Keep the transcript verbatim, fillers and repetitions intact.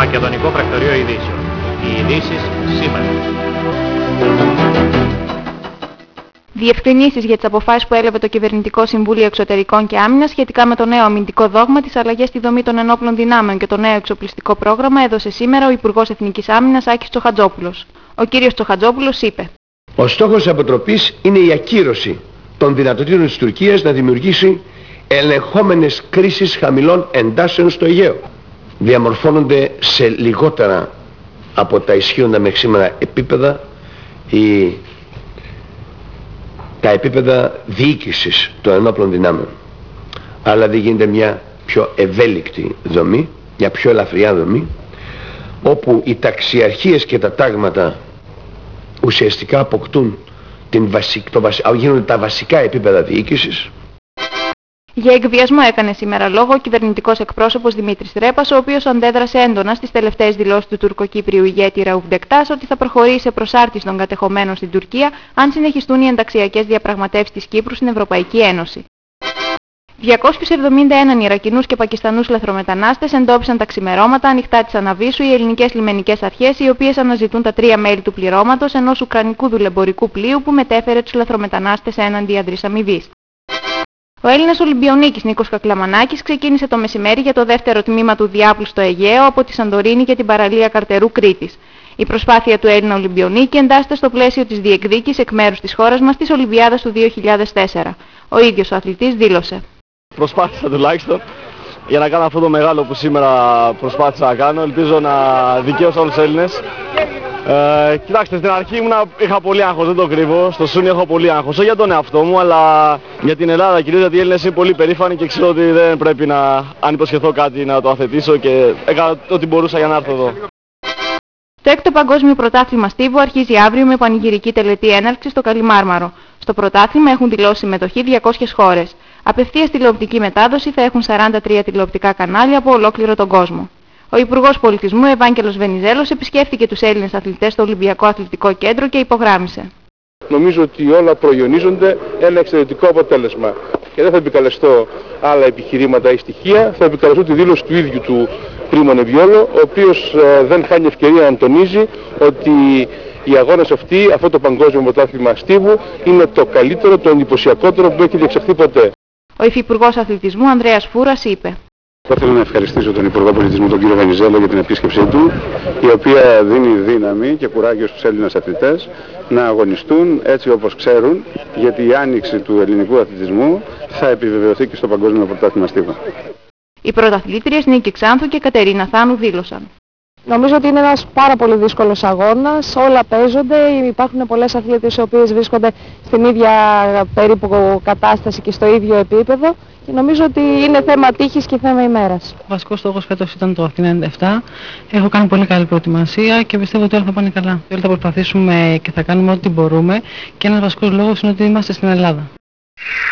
Μακεδονικό Πρακτορείο Ειδήσεων. Οι ειδήσεις σήμερα. Διευκρινήσεις για τις αποφάσεις που έλαβε το Κυβερνητικό Συμβούλιο Εξωτερικών και Άμυνας σχετικά με το νέο αμυντικό δόγμα, τις αλλαγές στη δομή των ενόπλων δυνάμεων και το νέο εξοπλιστικό πρόγραμμα έδωσε σήμερα ο Υπουργός Εθνικής Άμυνας Άκης Τσοχατζόπουλος. Ο κύριος Τσοχατζόπουλος είπε: Ο στόχος της αποτροπής είναι η ακύρωση των δυνατοτήτων της Τουρκίας να δημιουργήσει ελεγχόμενες κρίσεις χαμηλών εντάσεων στο Αιγαίο. Διαμορφώνονται σε λιγότερα από τα ισχύοντα μέχρι σήμερα επίπεδα η, τα επίπεδα διοίκησης των ενόπλων δυνάμεων. Αλλά δεν γίνεται μια πιο ευέλικτη δομή, μια πιο ελαφριά δομή, όπου οι ταξιαρχίες και τα τάγματα ουσιαστικά αποκτούν την βασικ, το βασι, γίνονται τα βασικά επίπεδα διοίκησης. Για εκβιασμό έκανε σήμερα λόγο ο κυβερνητικός εκπρόσωπος Δημήτρης Ρέπας, ο οποίος αντέδρασε έντονα στις τελευταίες δηλώσεις του τουρκοκύπριου ηγέτη Ραουφ Ντεκτάς ότι θα προχωρήσει σε προσάρτηση των κατεχομένων στην Τουρκία αν συνεχιστούν οι ενταξιακές διαπραγματεύσεις της Κύπρου στην Ευρωπαϊκή Ένωση. διακόσιους εβδομήντα ένα Ιρακινούς και Πακιστανούς λαθρομετανάστες εντόπισαν τα ξημερώματα ανοιχτά της Αναβίσου οι ελληνικές λιμενικές αρχές, οι οποίες αναζητούν τα τρία μέλη του πληρώματος ενός ουκρανικού δουλεμπορικού πλοίου που μετέφερε τους λαθρομετανάστες έναντι αδρής αμοιβής. Ο Έλληνας Ολυμπιονίκης Νίκος Κακλαμανάκης ξεκίνησε το μεσημέρι για το δεύτερο τμήμα του διάπλου στο Αιγαίο από τη Σαντορίνη και την παραλία Καρτερού Κρήτης. Η προσπάθεια του Έλληνα Ολυμπιονίκη εντάσσεται στο πλαίσιο της διεκδίκησης εκ μέρους της χώρας μας της Ολυμπιάδας του δύο χιλιάδες τέσσερα. Ο ίδιος ο αθλητής δήλωσε: Προσπάθησα τουλάχιστον για να κάνω αυτό το μεγάλο που σήμερα προσπάθησα να κάνω. Ελπίζω να δικαίωσα όλους τους Έλληνες. Ε, κοιτάξτε, στην αρχή ήμουν, είχα πολύ άγχος, δεν το κρύβω. Στο Σούνι έχω πολύ άγχος, όχι για τον εαυτό μου, αλλά για την Ελλάδα κυρίως, γιατί οι Έλληνες είναι πολύ περήφανοι και ξέρω ότι δεν πρέπει να, αν υποσχεθώ κάτι, να το αθετήσω και έκανα ό,τι μπορούσα για να έρθω εδώ. Το έκτο Παγκόσμιο Πρωτάθλημα Στίβου αρχίζει αύριο με πανηγυρική τελετή έναρξη στο Καλιμάρμαρο. Στο πρωτάθλημα έχουν δηλώσει συμμετοχή διακόσιες χώρες. Απευθείας τηλεοπτική μετάδοση θα έχουν σαράντα τρία τηλεοπτικά κανάλια από ολόκληρο τον κόσμο. Ο Υπουργός Πολιτισμού Ευάγγελος Βενιζέλος επισκέφθηκε τους Έλληνες αθλητές στο Ολυμπιακό Αθλητικό Κέντρο και υπογράμμισε: Νομίζω ότι όλα προϊονίζονται ένα εξαιρετικό αποτέλεσμα. Και δεν θα επικαλεστώ άλλα επιχειρήματα ή στοιχεία, θα επικαλεστώ τη δήλωση του ίδιου του Πρίμο Νεβιόλο, ο οποίος ε, δεν χάνει ευκαιρία να τονίζει ότι οι αγώνες αυτοί, αυτό το Παγκόσμιο Πρωτάθλημα Στίβου, είναι το καλύτερο, το εντυπωσιακότερο που έχει διεξαχθεί ποτέ. Ο Υφυπουργός Αθλητισμού Ανδρέας Φούρας είπε: Θα ήθελα να ευχαριστήσω τον Υπουργό Πολιτισμού, τον κύριο Βενιζέλο, για την επίσκεψή του, η οποία δίνει δύναμη και κουράγιο στους Έλληνες αθλητές να αγωνιστούν έτσι όπως ξέρουν, γιατί η άνοιξη του ελληνικού αθλητισμού θα επιβεβαιωθεί και στο Παγκόσμιο Πρωτάθλημα Στίβου. Οι πρωταθλήτριες Νίκη Ξάνθου και Κατερίνα Θάνου δήλωσαν: Νομίζω ότι είναι ένας πάρα πολύ δύσκολος αγώνας, όλα παίζονται, υπάρχουν πολλές αθλήτες οι οποίες βρίσκονται στην ίδια περίπου κατάσταση και στο ίδιο επίπεδο και νομίζω ότι είναι θέμα τύχης και θέμα ημέρας. Ο βασικός στόχος φέτος ήταν το Αθήνα ενενήντα επτά, έχω κάνει πολύ καλή προετοιμασία και πιστεύω ότι όλα θα πάνε καλά. Όλοι θα προσπαθήσουμε και θα κάνουμε ό,τι μπορούμε και ένας βασικός λόγος είναι ότι είμαστε στην Ελλάδα.